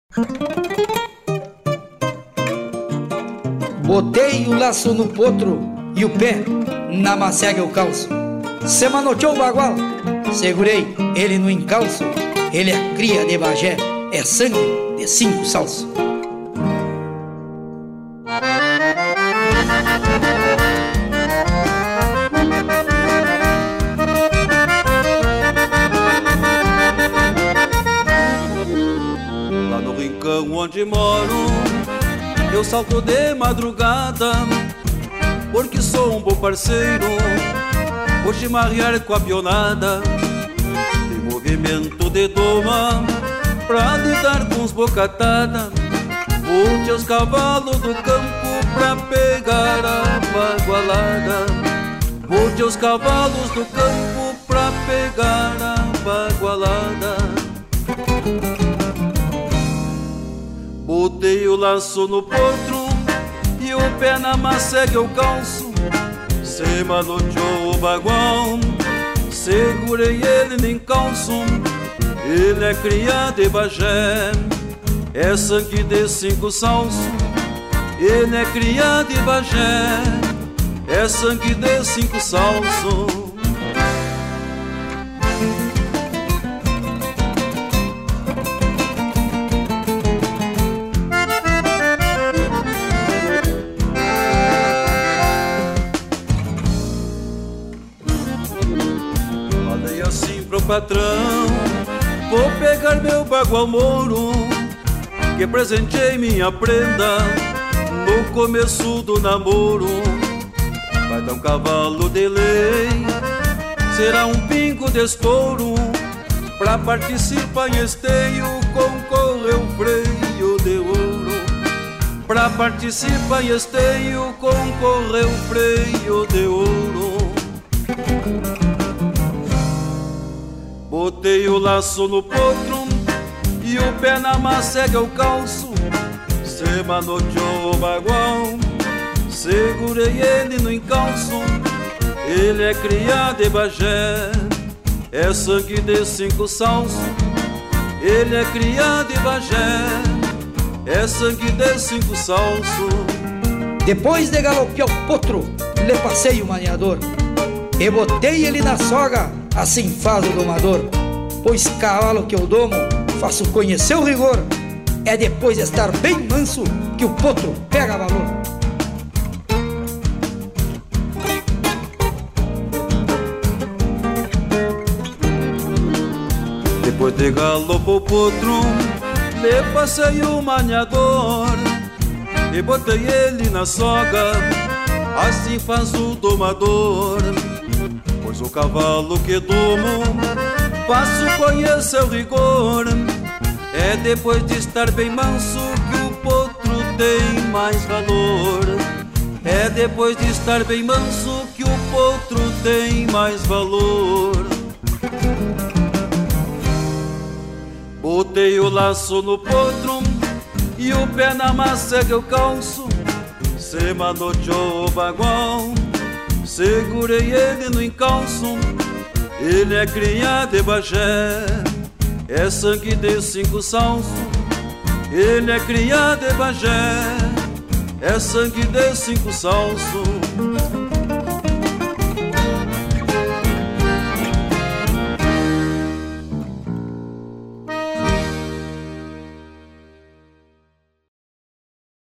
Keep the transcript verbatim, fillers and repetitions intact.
Botei o laço no potro e o pé na macega eu calço. Se manoteou o bagual, segurei ele no encalço. Ele é cria de Bagé, é sangue de cinco salso. Lá no rincão onde moro, eu salto de madrugada, porque sou um bom parceiro, vou chimarrear com a pionada. Tem movimento de doma pra lidar com os bocatada, pulte os cavalos do campo pra pegar a bagualada, pulte os cavalos do campo pra pegar a bagualada. Botei o laço no potro e o pé na macega eu calço. Se manoteou o bagual, segurei ele no encalço. Ele é cria de Bagé, é sangue de cinco salso. Ele é cria de Bagé, é sangue de cinco salso. Patrão, vou pegar meu bagual mouro, que presentei minha prenda no começo do namoro. Vai dar um cavalo de lei, será um pingo de estouro, pra participar em esteio concorreu um freio de ouro. Pra participar em esteio concorreu um freio de ouro. Botei o laço no potro e o pé na macega eu calço. Se manoteou o bagual, segurei ele no encalço. Ele é cria de Bagé, é sangue de cinco salso. Ele é cria de Bagé, é sangue de cinco salso. Depois de galopear o potro, lhe passei o maniador e botei ele na soga, assim faz o domador. Pois cavalo que eu domo, faço conhecer o rigor. É depois de estar bem manso que o potro pega valor. Depois de galopou o potro, lhe passei o maniador e botei ele na soga, assim faz o domador. Pois o cavalo que domo, faço conhecer o rigor. É depois de estar bem manso que o potro tem mais valor. É depois de estar bem manso que o potro tem mais valor. Botei o laço no potro e o pé na macega eu calço. Se manoteou o bagual, segurei ele no encalço. Ele é cria de Bagé, é sangue de cinco salso. Ele é cria de Bagé, é sangue de cinco salso.